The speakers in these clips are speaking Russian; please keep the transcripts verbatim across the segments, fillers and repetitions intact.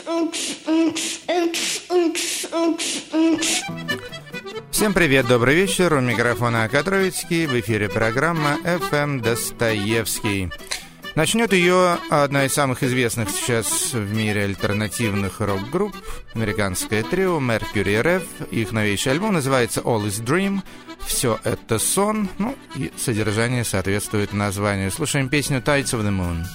Всем привет, добрый вечер. У микрофона Катровицкий. В эфире программа эф эм Достоевский. Начнет ее одна из самых известных сейчас в мире альтернативных рок-групп, американское трио Mercury Rev. Их новейший альбом называется All Is Dream. Все это сон, ну и содержание соответствует названию. Слушаем песню Tides of the Moon.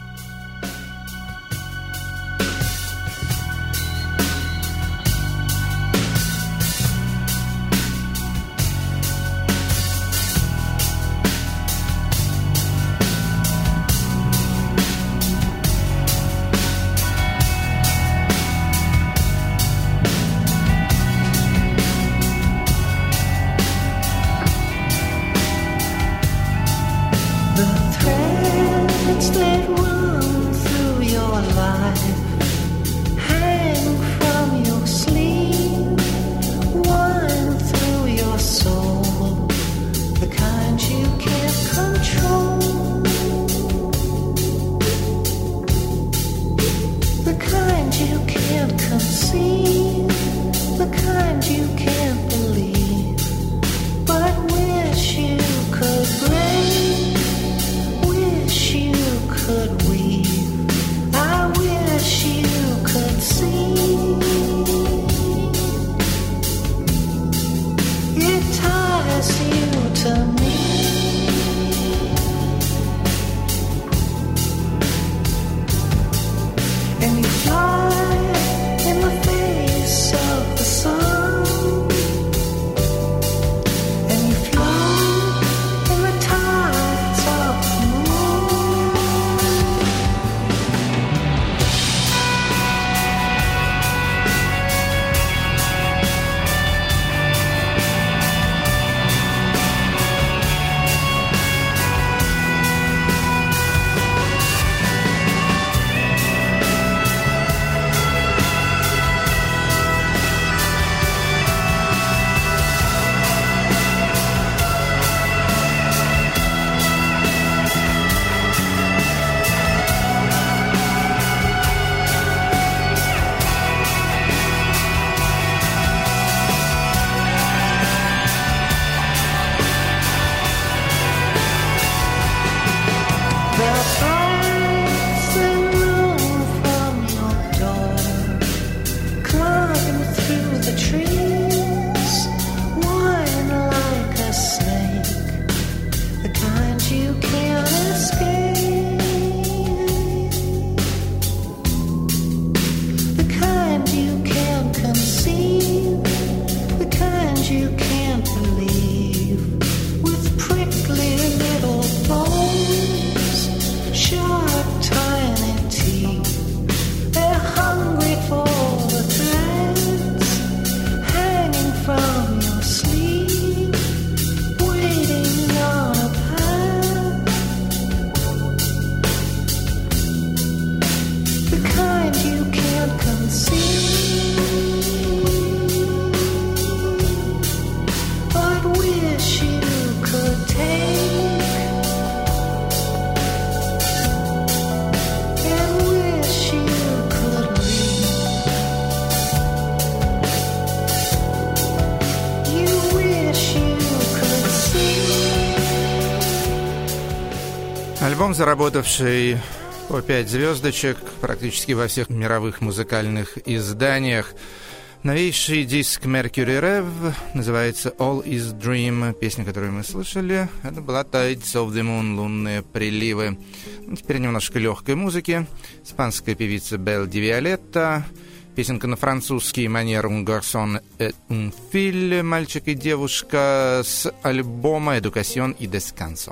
Альбом, заработавший по пять звездочек практически во всех мировых музыкальных изданиях. Новейший диск Mercury Rev называется All Is Dream. Песня, которую мы слышали, это была Tides of the Moon, лунные приливы. Ну, теперь немножко легкой музыки. Испанская певица Белл Ди Виолетта. Песенка на французский манер «Un garçon et une fille», мальчик и девушка, с альбома «Educación y Descanso».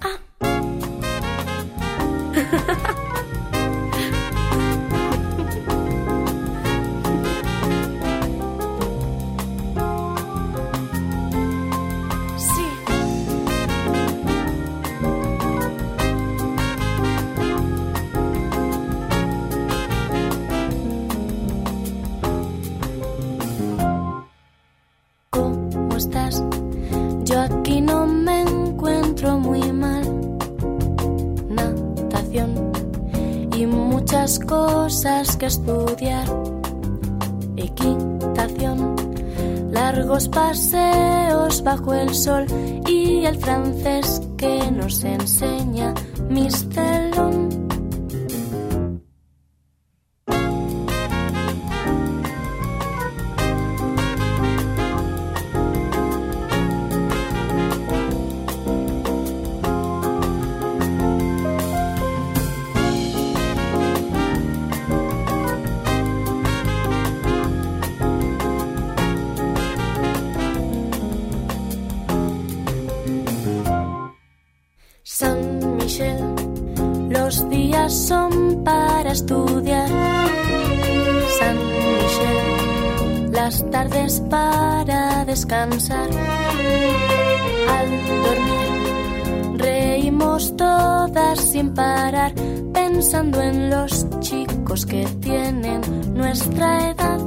Cosas que estudiar, equitación, largos paseos bajo el sol y el francés que nos enseña Mistelón. San Michel, los días son para estudiar. San Michel, las tardes para descansar. Al dormir reímos todas sin parar, pensando en los chicos que tienen nuestra edad.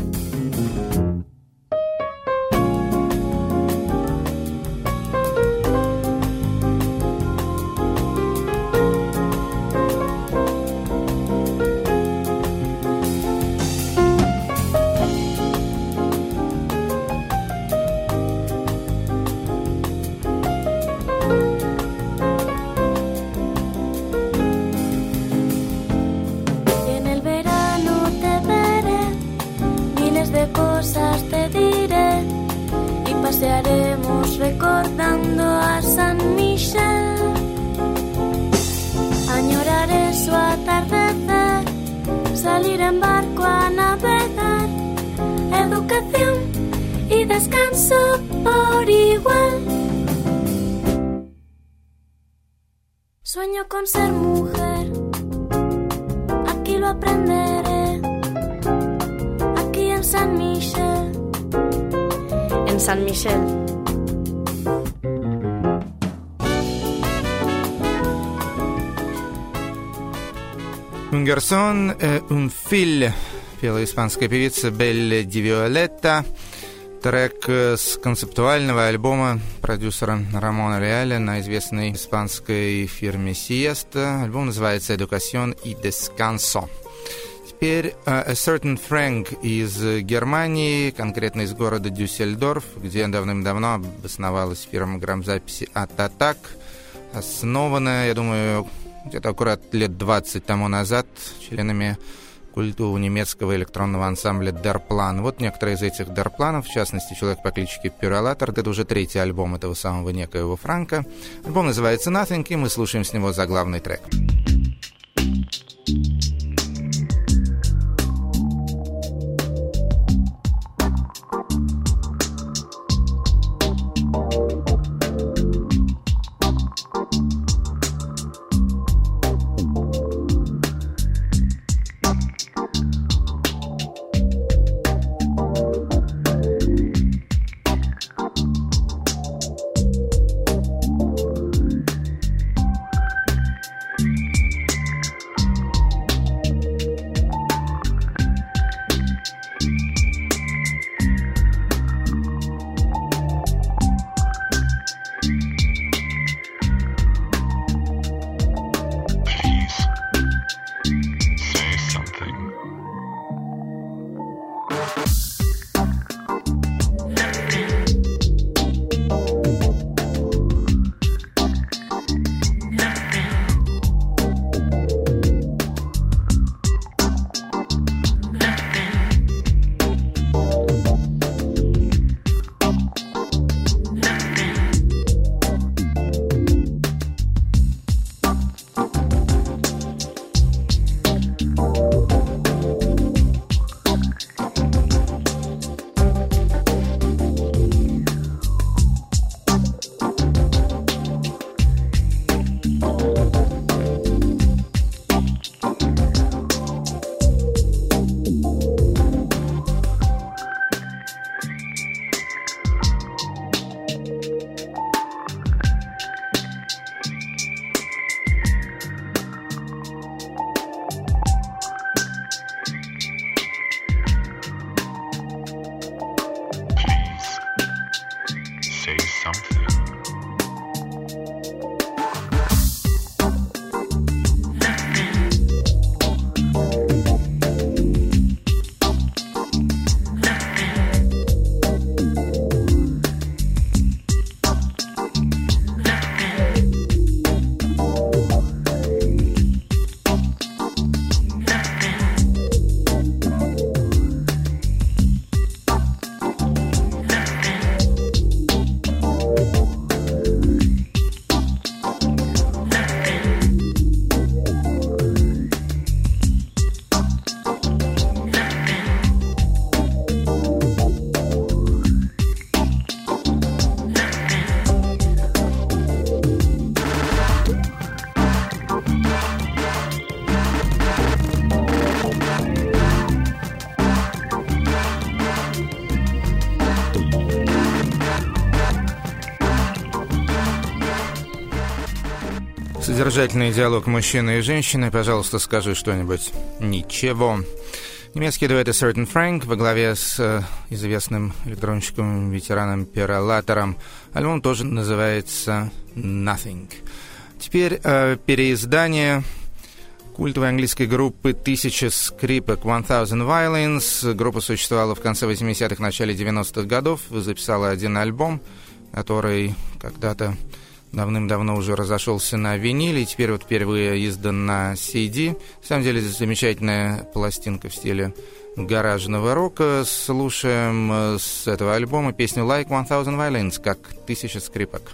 Pasearemos recordando a San Michel. Añoraré su atardecer, salir en barco a navegar. Educación y descanso por igual. Sueño con ser mujer, aquí lo aprenderé, aquí en San Michel. En San Michel. Un garçon, э, un fil, пела испанская певица Белли Ди Виолетта. Трек с концептуального альбома продюсера Рамона Реаля на известной испанской фирме Siesta. Альбом называется «Educación y Descanso». Теперь uh, A Certain Frank из Германии, конкретно из города Дюссельдорф, где давным-давно обосновалась фирма грамзаписи «Ататак», основанная, я думаю, где-то аккурат лет двадцать тому назад членами культового немецкого электронного ансамбля Der Plan. Вот некоторые из этих Der Plan'ов, в частности, человек по кличке Pyrolator. Это уже третий альбом этого самого некоего Франка. Альбом называется Nothing, и мы слушаем с него заглавный трек. Содержательный диалог мужчины и женщины. Пожалуйста, скажи что-нибудь. Ничего. Немецкий дуэт A Certain Frank во главе с э, известным электронщиком, ветераном Перолатором. Альбом тоже называется Nothing. Теперь э, переиздание культовой английской группы «Тысяча скрипок» One Thousand Violins. Группа существовала в конце восьмидесятых, начале девяностых годов. Записала один альбом, который когда-то давным-давно уже разошелся на виниле, и теперь вот впервые издан на си ди. На самом деле, замечательная пластинка в стиле гаражного рока. Слушаем с этого альбома песню «Like One Thousand Violins», как «Тысяча скрипок».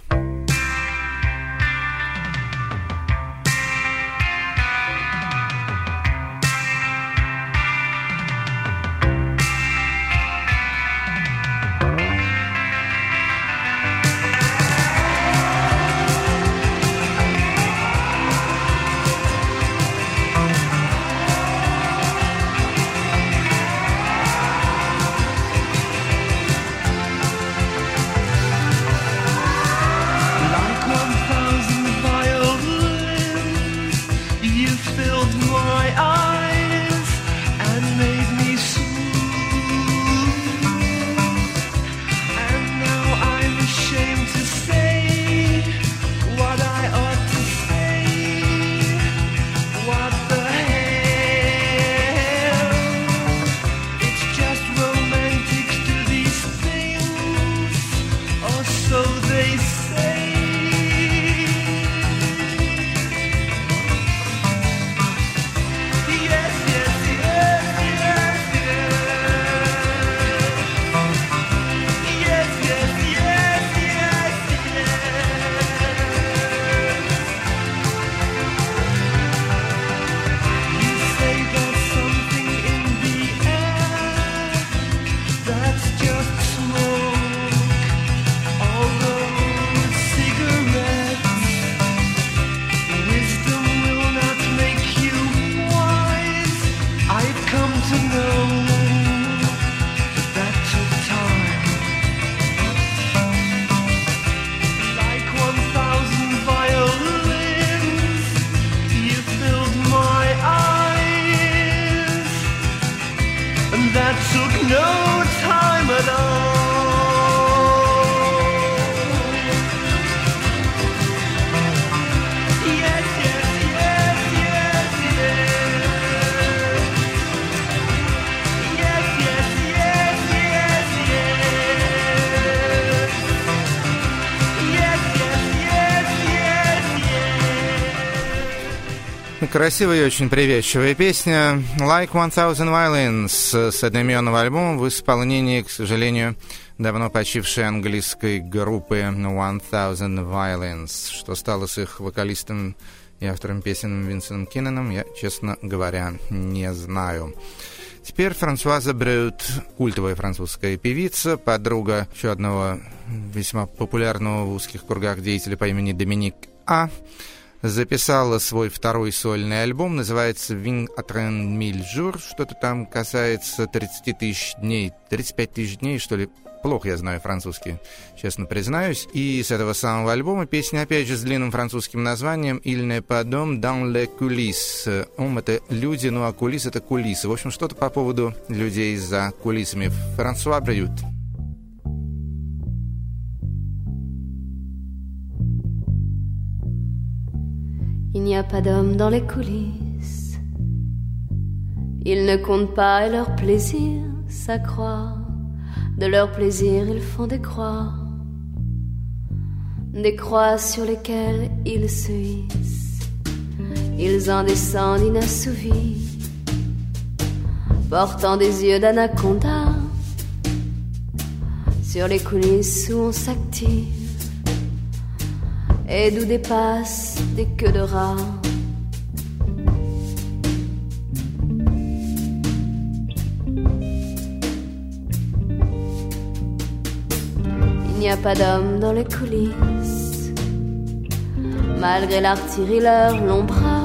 Красивая и очень привязчивая песня «Like One Thousand Violins» с одноименного альбома в исполнении, к сожалению, давно почившей английской группы One Thousand Violins. Что стало с их вокалистом и автором песен Винсентом Кинноном, я, честно говоря, не знаю. Теперь Франсуаза Брют, культовая французская певица, подруга еще одного весьма популярного в узких кругах деятеля по имени Доминик А., записала свой второй сольный альбом, называется «Vingt à trente mille jours», что-то там касается тридцать тысяч дней, тридцать пять тысяч дней, что ли. Плохо я знаю французский, честно признаюсь. И с этого самого альбома песня, опять же, с длинным французским названием «Il n'est pas d'homme dans les coulisses». «Ом» — это люди, ну а «кулис» — это кулисы. В общем, что-то по поводу людей за кулисами. Франсуа Брют. Il n'y a pas d'hommes dans les coulisses. Ils ne comptent pas et leur plaisir s'accroît. De leur plaisir, ils font des croix. Des croix sur lesquelles ils se hissent. Ils en descendent inassouvis, portant des yeux d'anaconda sur les coulisses où on s'active et d'où dépassent des queues de rats. Il n'y a pas d'homme dans les coulisses, malgré l'artillerie leur long bras,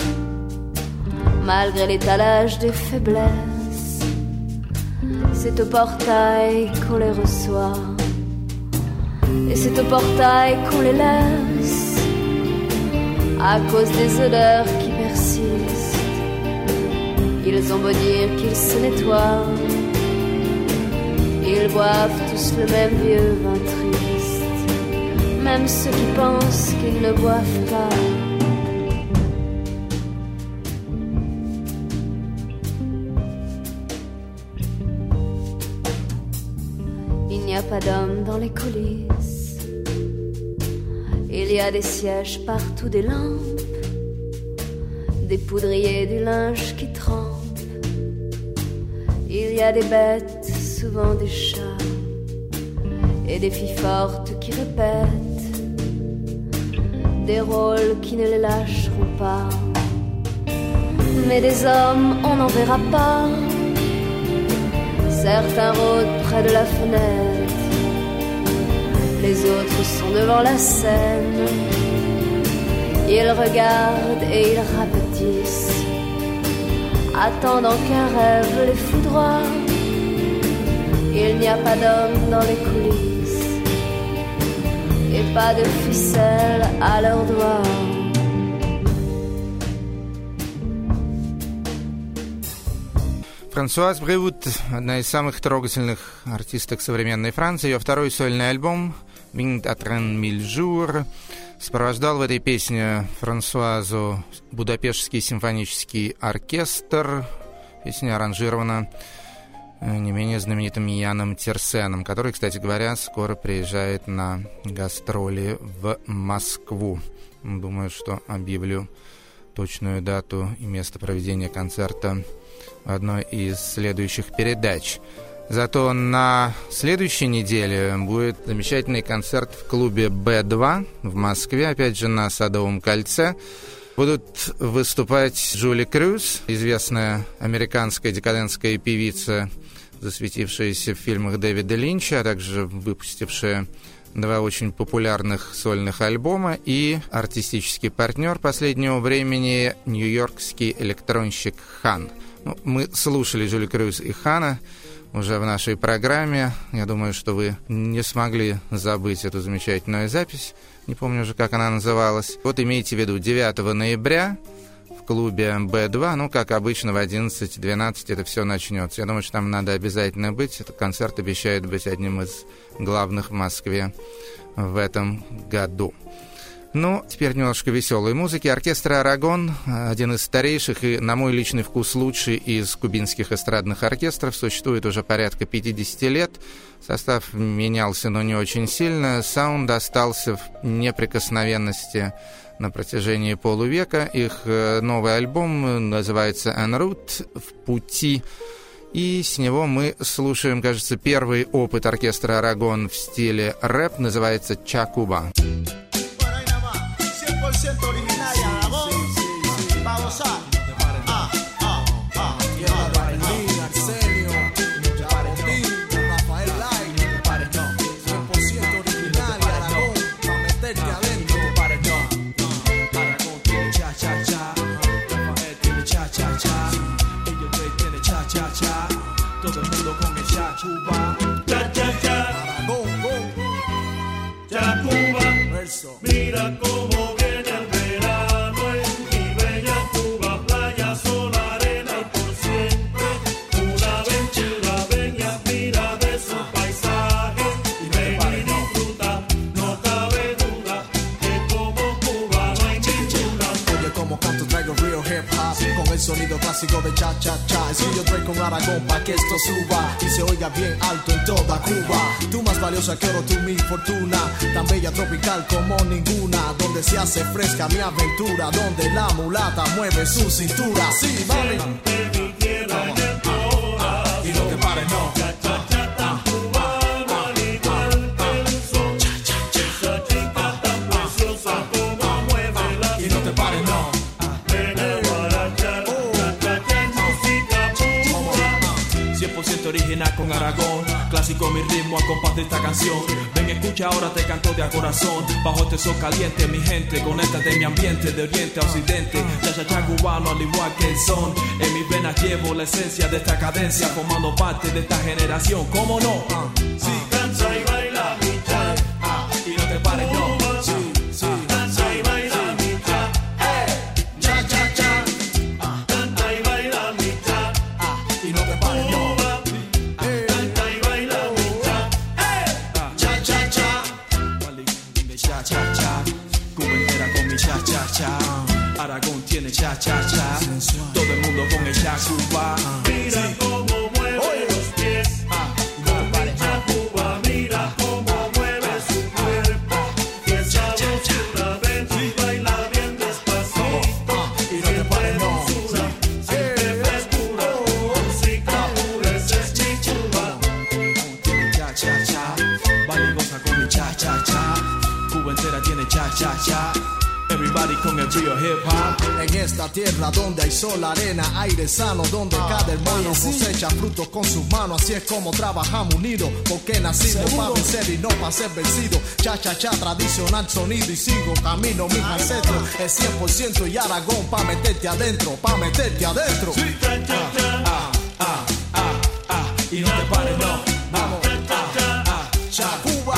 malgré l'étalage des faiblesses. C'est au portail qu'on les reçoit, et c'est au portail qu'on les laisse. à cause des odeurs qui persistent. Ils ont beau dire qu'ils se nettoient, ils boivent tous le même vieux vin triste, même ceux qui pensent qu'ils ne boivent pas. Il n'y a pas d'hommes dans les coulisses, il y a des sièges partout, des lampes, des poudriers, du linge qui trempe. Il y a des bêtes, souvent des chats, et des filles fortes qui répètent des rôles qui ne les lâcheront pas. Mais des hommes, on n'en verra pas. Certains rôdent près de la fenêtre, les autres sont devant la scène. Ils regardent et ils rapetissent, attendant qu'un rêve les foudroie. Il n'y a pas d'hommes dans les coulisses et pas de ficelle à leurs doigts. Франсуаз Бревут – одна из самых трогательных артисток современной Франции. Ее второй сольный альбом «Vingt à trente mille jours» сопровождал в этой песне Франсуазу Будапештский симфонический оркестр. Песня аранжирована не менее знаменитым Яном Тирсеном, который, кстати говоря, скоро приезжает на гастроли в Москву. Думаю, что объявлю точную дату и место проведения концерта в одной из следующих передач. Зато на следующей неделе будет замечательный концерт в клубе бэ два в Москве, опять же на Садовом кольце. Будут выступать Джули Крюс, известная американская декадентская певица, засветившаяся в фильмах Дэвида Линча, а также выпустившая два очень популярных сольных альбома, и артистический партнер последнего времени нью-йоркский электронщик Хан. Ну, мы слушали Джули Крюс и Хана уже в нашей программе. Я думаю, что вы не смогли забыть эту замечательную запись. Не помню уже, как она называлась. Вот имейте в виду, девятого ноября в клубе бэ два, ну, как обычно, в одиннадцать-двенадцать это все начнется. Я думаю, что там надо обязательно быть. Этот концерт обещает быть одним из главных в Москве в этом году. Ну, теперь немножко веселой музыки. Оркестр «Арагон» — один из старейших и, на мой личный вкус, лучший из кубинских эстрадных оркестров. Существует уже порядка пятьдесят лет. Состав менялся, но не очень сильно. Саунд остался в неприкосновенности на протяжении полувека. Их новый альбом называется «En route» — «В пути». И с него мы слушаем, кажется, первый опыт оркестра «Арагон» в стиле рэп. Называется «Чакуба». Originaria, Aragón, va a gozar. Ah, ah, ah, yeah, Berlín, Arsenio, Valentín, Rafael Lai, cien por ciento originaria, Aragón, pa' meterte adentro. Aragón tiene cha cha cha, Rafael tiene cha cha cha, ellos tres tienen cha cha cha, todo el mundo con el cha Cuba. Cha cha cha, Aragón, go, cha Cuba, verso, mira cómo. Sonido clásico de cha cha cha. Es que yo traigo con Aragón pa' que esto suba y se oiga bien alto en toda Cuba. Tú más valiosa que oro, tú mi fortuna, tan bella tropical como ninguna, donde se hace fresca mi aventura, donde la mulata mueve su cintura. Sí, mami. Mi tierra en el ah, ah, y no te pares, no. Cha cha cha tan cubano, al igual que el sol. Cha cha cha. Esa chica tan preciosa como mueve la. Y no te pares, no. Original con Aragón, clásico mi ritmo a compás de esta canción. Ven, escucha, ahora te canto de a corazón. Bajo este sol caliente, mi gente, conéctate mi ambiente de oriente a occidente. Cha cha cha cubano, al igual que el son. En mis venas llevo la esencia de esta cadencia, formando parte de esta generación. ¿Cómo no? Uh, sí, danza y baila mi cha, uh, y no te pares, no. Sí, sí, danza y baila mi cha, Aragón tiene cha cha cha, todo el mundo con el cha Cuba. Mira cómo mueve los pies, con cha Cuba. Mira cómo mueve su cuerpo, y esa voz una vez baila bien despacito. Y siempre dulzura, siempre frescura, música pura, ese es mi Cuba. Tiene cha cha cha, baila y goza con mi cha cha cha. Cuba entera tiene cha cha cha. Everybody con el río hip hop. En esta tierra donde hay sol, arena, aire sano, donde cada hermano cosecha frutos con sus manos. Así es como trabajamos unidos, porque nacimos para vencer y no para ser vencidos. Cha cha cha, tradicional sonido y sigo camino, mis ancestros. Es cien por ciento y Aragón pa' meterte adentro, pa' meterte adentro. Sí. Cha cha cha, ah, ah, ah, ah, y no te pares, no, vamos, ah, ah, cha Cuba.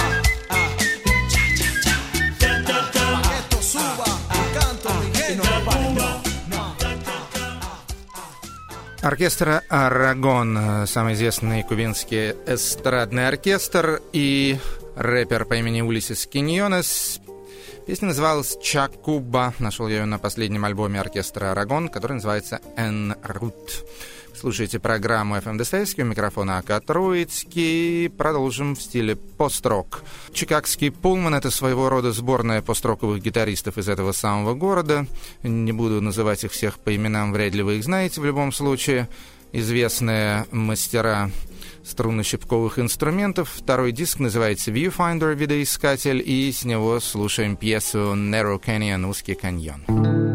Оркестр «Арагон», самый известный кубинский эстрадный оркестр, и рэпер по имени Улисес Киньонес. Песня называлась «Ча Куба». Нашел я ее на последнем альбоме оркестра «Арагон», который называется «En Route». Слушайте программу эф эм Достоевский, у микрофона Ака Троицкий. Продолжим в стиле пост-рок. Чикагский Пулман — это своего рода сборная пост-роковых гитаристов из этого самого города. Не буду называть их всех по именам, вряд ли вы их знаете в любом случае. Известные мастера струнно-щипковых инструментов. Второй диск называется «Viewfinder», видоискатель, и с него слушаем пьесу «Narrow Canyon», «Узкий каньон».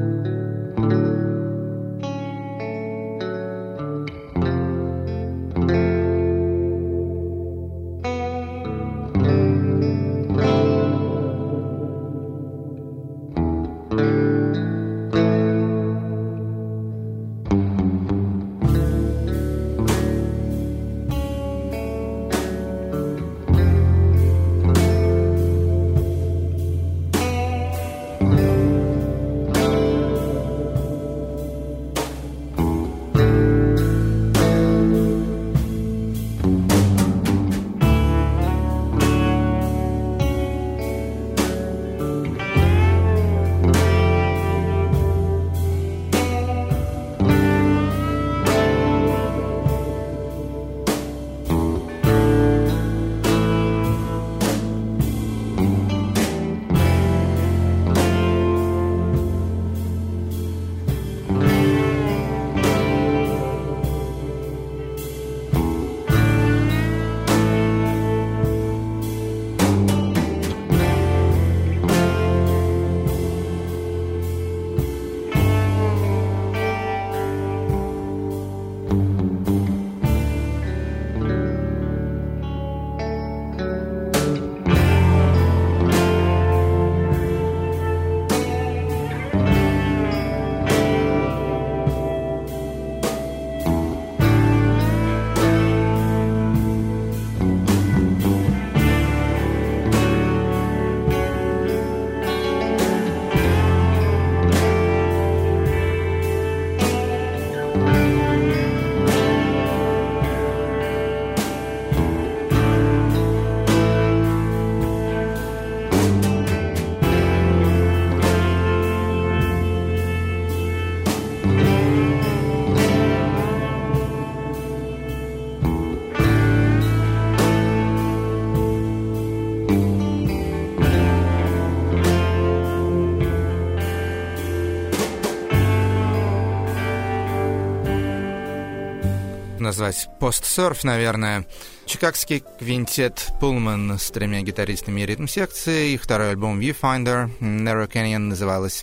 Назвать пост-серф, наверное. Чикагский квинтет Пулман с тремя гитаристами и ритм-секцией. Их второй альбом «Viewfinder», «Narrow Canyon» называлась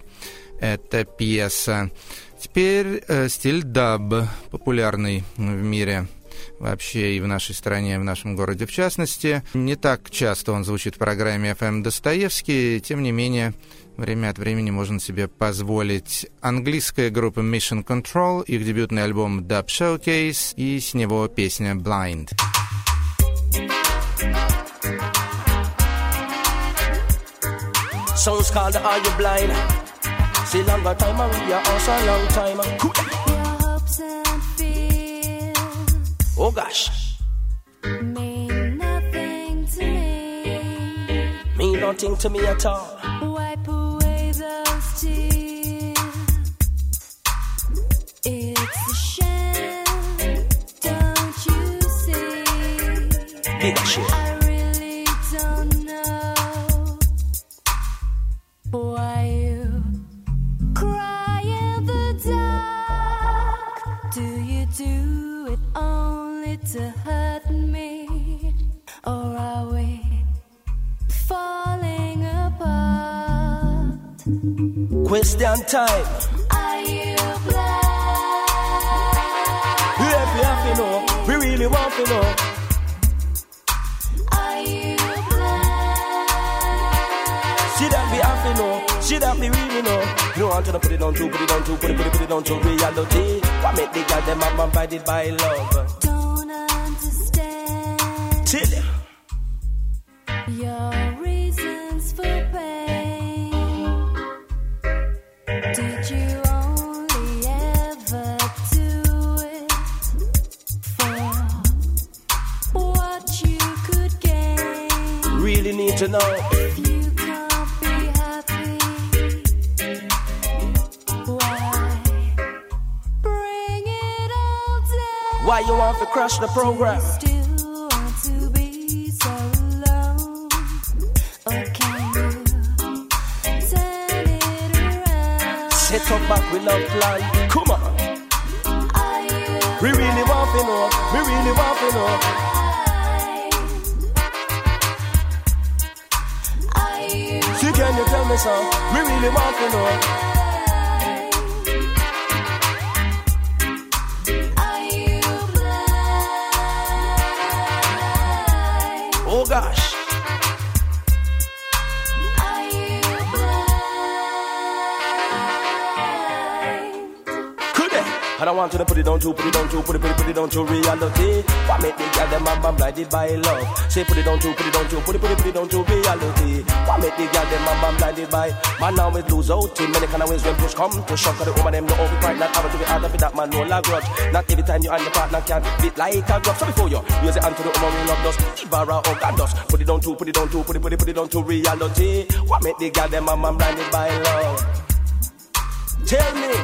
эта пьеса. Теперь э, стиль даб, популярный в мире вообще и в нашей стране, в нашем городе в частности. Не так часто он звучит в программе эф эм Достоевский, тем не менее, время от времени можно себе позволить. Английская группа Mission Control, их дебютный альбом Dub Showcase, и с него песня Blind. Songs called Are You Blind? See longer time and we are also long time. Your hopes and fears Oh gosh. Mean nothing to me. Mean nothing to me at all. Wipe away those tears. It's a shame, don't you see? Big shit. I really don't know why you cry in the dark. Do you do it only to hurt me? Or are we falling apart? Question time. Are you blind? We have to have to know. We really want to know. Are you blind? See that we have to know. See that we really know. You don't want to put it on to, put it on to, put it, put it, put it on to reality. What make the girl them man blinded by love? Don't understand. Tell you. Your reasons for pain. Did you only ever do it for what you could gain? Really need to know. If you can't be happy, why bring it all down? Why you want to crash the program? Still want to be so alone, or can you turn it around? Set up back with love plan. Come on. Are you We really want to know. We really want to know. blind? Are you See, can you tell me so? We really want to know. blind? Are you blind? Oh gosh. Are you blind? Could they? And I want you to put it on to, put it on to, put it, put it, put it on to reality. What make the girl them man blinded by love? Say put it on to, put it on to, put it, put it, put it on to reality. What make the girl them man blinded by? Man now it lose out in many kind of ways when push come to shock. Cause the woman them no over pride, not have to be hard for that man no la grudge. Not every time you and your partner can beat like a glove. So before you use it onto the woman we love dust, Ivara or Gandos. Put it on to, put it on to, put it, put it, put it on to reality. What make the girl them man blinded by love? Tell me.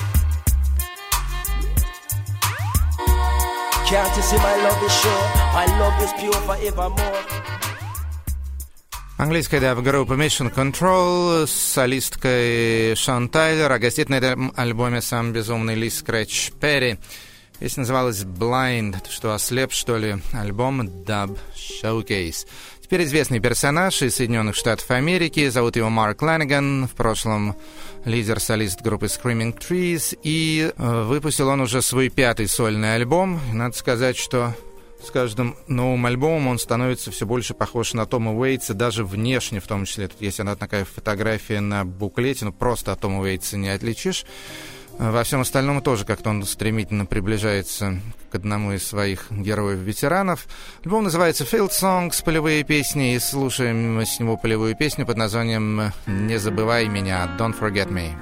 Can't you see my love is sure? My love is pure forevermore. Английская даб-группа Mission Control с солисткой Шон Тайлер, а гостит на этом альбоме сам безумный Ли Скретч Перри. Песня называлась Blind, что, ослеп, что ли? Альбом Dub Showcase. Теперь известный персонаж из Соединенных Штатов Америки, зовут его Марк Ланиган, в прошлом лидер-солист группы Screaming Trees, и э, выпустил он уже свой пятый сольный альбом. И надо сказать, что с каждым новым альбомом он становится все больше похож на Тома Уэйтса, даже внешне в том числе. Тут есть одна такая фотография на буклете, ну просто от Тома Уэйтса не отличишь. Во всем остальном тоже как-то он стремительно приближается к одному из своих героев-ветеранов. Альбом называется Field Songs, полевые песни, и слушаем с него полевую песню под названием «Не забывай меня», Don't Forget Me.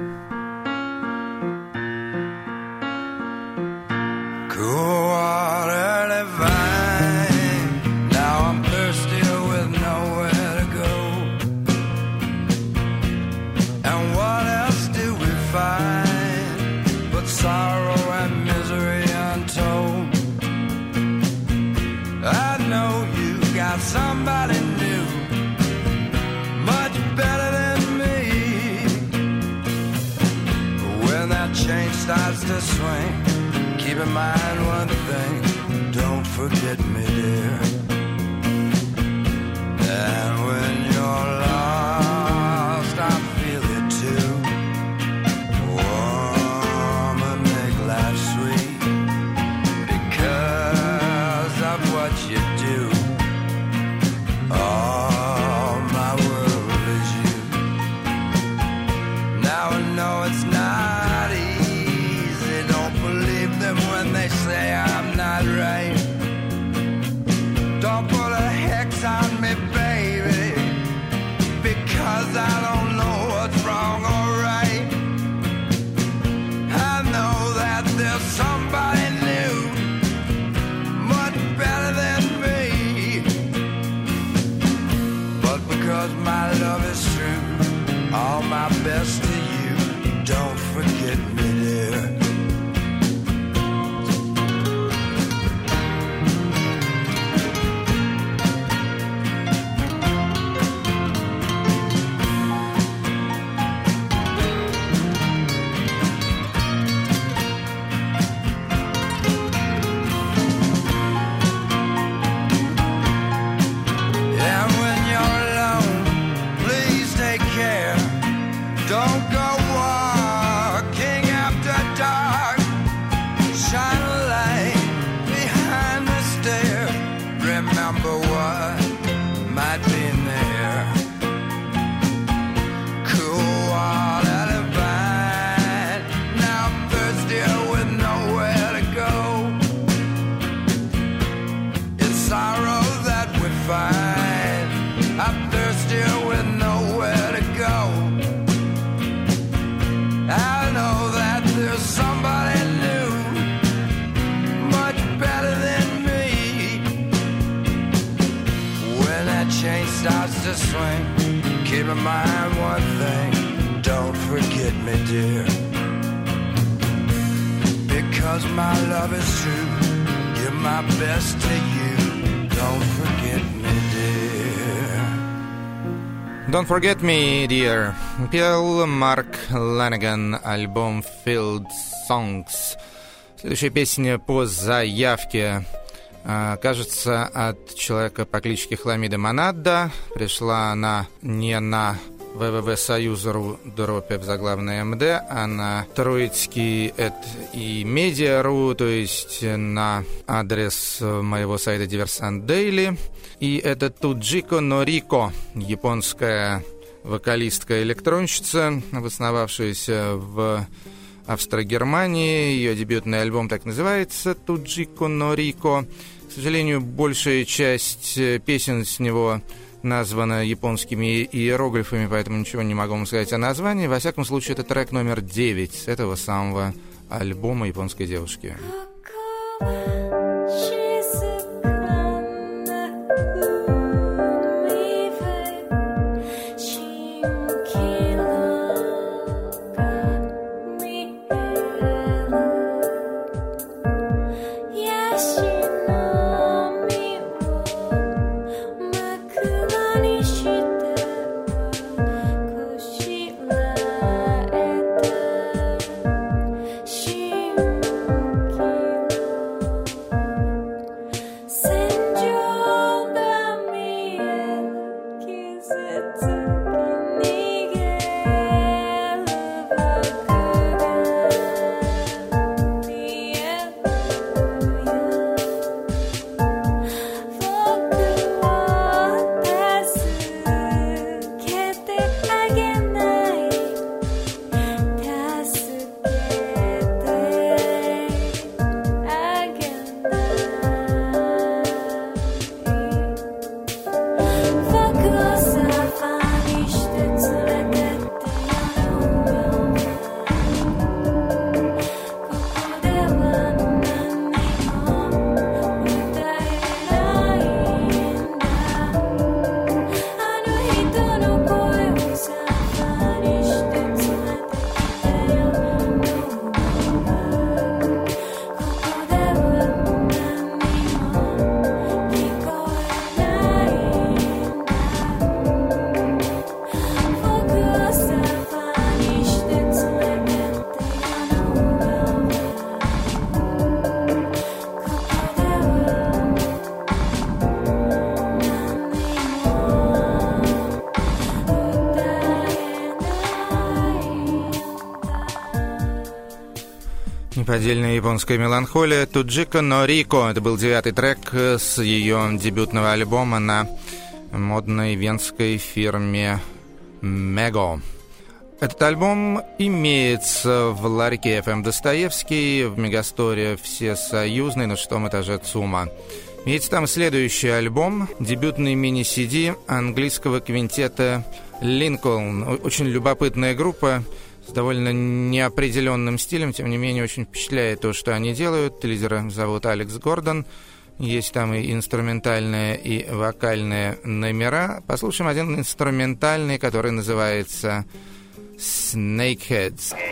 Cool water divine. Now I'm thirsty with nowhere to go. And what else do we find but sorrow and misery untold? I know you got somebody new, much better than me. When that chain starts to swing, keep in mind one thing, don't forget me, dear. And when you're lost, I feel it too. Warm and make life sweet because of what you do. All my world is you. Now I know it's not easy. Don't believe them when they say I'm not right. to swing. Keep in mind one thing, don't forget me, dear. Because my love is true, give my best to you. Don't forget me, dear. Don't Forget Me, Dear. Пел Марк Ланиган, альбом Field Songs. Следующая песня по заявке, кажется, от человека по кличке Хламида Монадда. Пришла она не на www.союз.ру дробь заглавная МД, а на троицкий эт и медиа.ру, то есть на адрес моего сайта Диверсант Дейли. И это Туджико Норико, японская вокалистка-электронщица, обосновавшаяся в Австро-Германии. Ее дебютный альбом так называется, Туджико Норико. К сожалению, большая часть песен с него названа японскими иероглифами, поэтому ничего не могу вам сказать о названии. Во всяком случае, это трек номер девять с этого самого альбома японской девушки. Неподдельная японская меланхолия Туджико Норико. Это был девятый трек с ее дебютного альбома на модной венской фирме Mego. Этот альбом имеется в ларьке эф эм Достоевский, в Мегасторе Всесоюзный на шестом этаже ЦУМа. Имеется там следующий альбом, дебютный мини-си ди английского квинтета Линкольн. Очень любопытная группа с довольно неопределенным стилем, тем не менее очень впечатляет то, что они делают. Лидера зовут Алекс Гордон. Есть там и инструментальные, и вокальные номера. Послушаем один инструментальный, который называется «Snakeheads».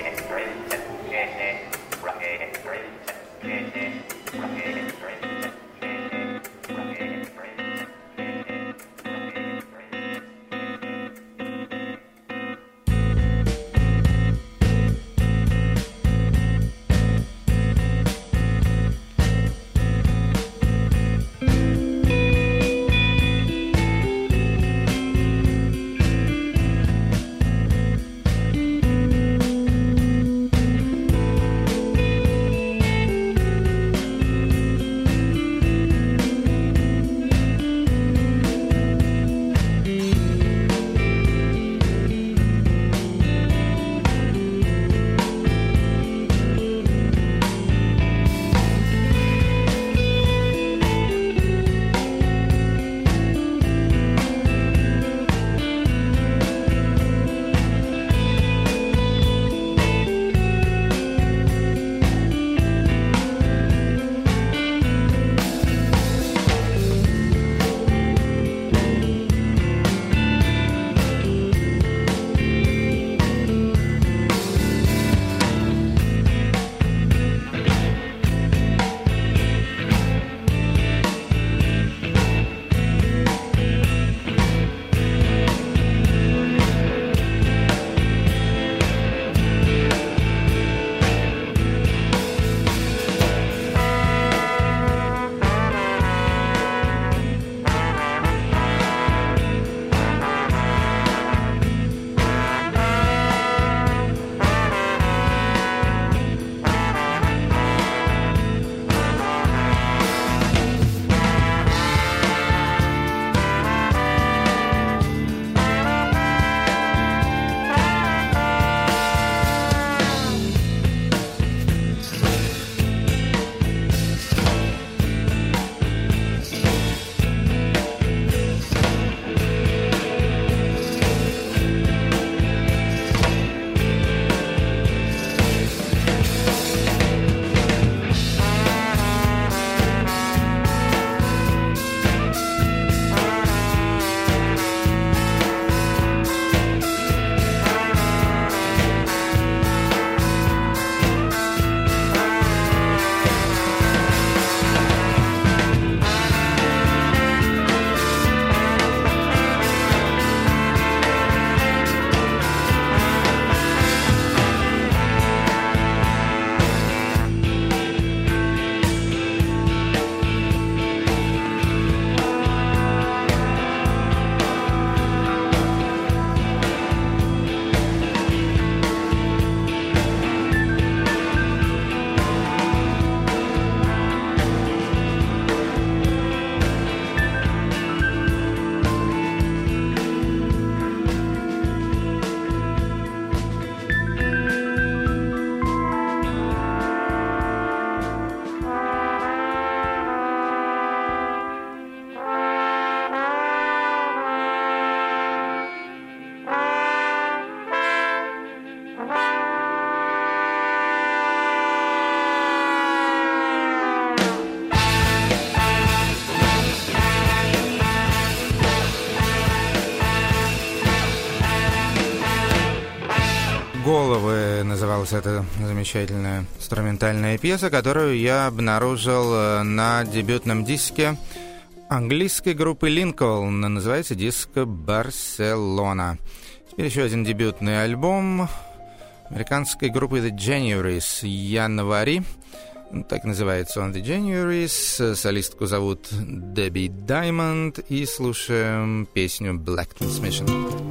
головы» называлась эта замечательная инструментальная пьеса, которую я обнаружил на дебютном диске английской группы Lincoln. Называется диск «Барселона». Теперь еще один дебютный альбом американской группы The Januaries «Январи». Так называется он, The Januaries. Солистку зовут Дебби Даймонд. И слушаем песню «Black Transmission».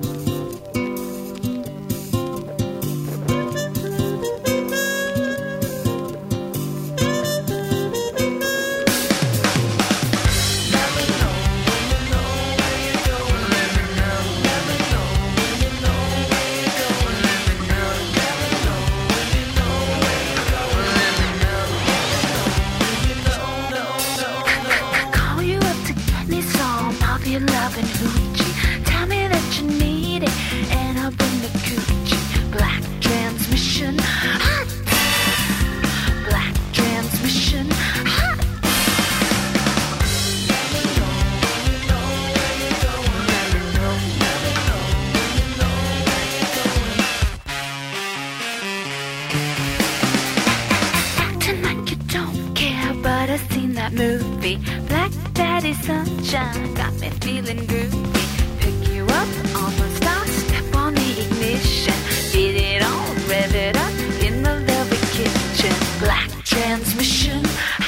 Movie, Black Daddy Sunshine, got me feeling groovy. Pick you up on the start, step on the ignition. Get it on, rev it up in the velvet kitchen. Black transmission,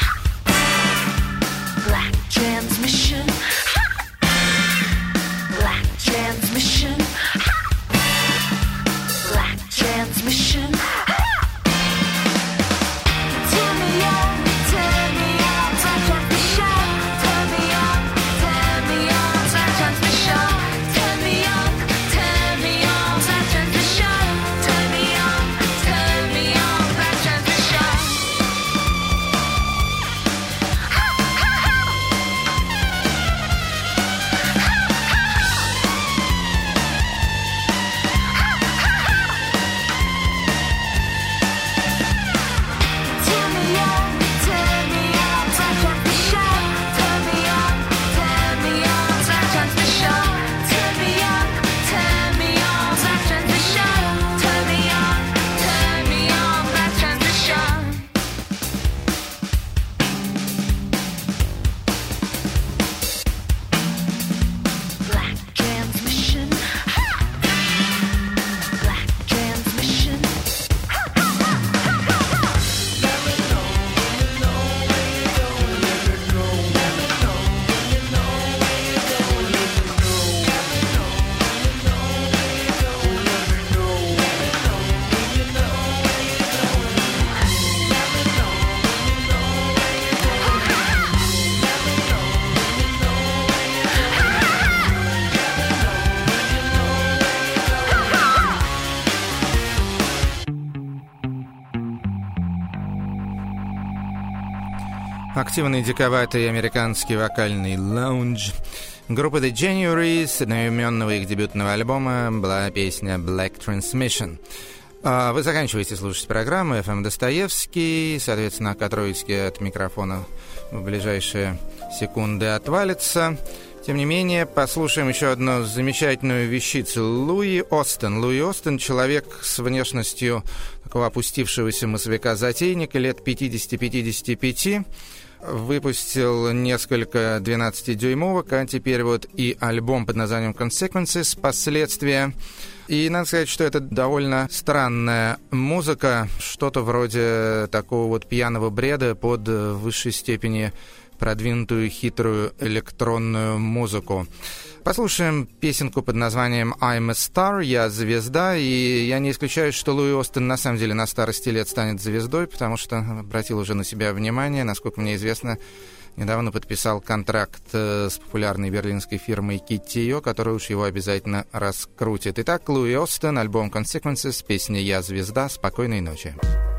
black transmission, black transmission, black transmission. Активный, диковатый американский вокальный лаунж группы The Januaries. С одноименного их дебютного альбома была песня «Black Transmission». Вы заканчиваете слушать программу эф эм Достоевский. Соответственно, Котровицкий от микрофона в ближайшие секунды отвалится. Тем не менее, послушаем еще одну замечательную вещицу. Луи Остин. Луи Остин — человек с внешностью такого опустившегося массовика-затейника, лет пятьдесят-пятьдесят пять. Выпустил несколько двенадцатидюймовок, а теперь вот и альбом под названием «Consequences», «Последствия». И надо сказать, что это довольно странная музыка, что-то вроде такого вот пьяного бреда под в высшей степени продвинутую хитрую электронную музыку. Послушаем песенку под названием «I'm a Star», «Я звезда», и я не исключаю, что Луи Остин на самом деле на старости лет станет звездой, потому что обратил уже на себя внимание, насколько мне известно, недавно подписал контракт с популярной берлинской фирмой Китио, которая уж его обязательно раскрутит. Итак, Луи Остин, альбом «Consequences», песня «Я звезда». Спокойной ночи.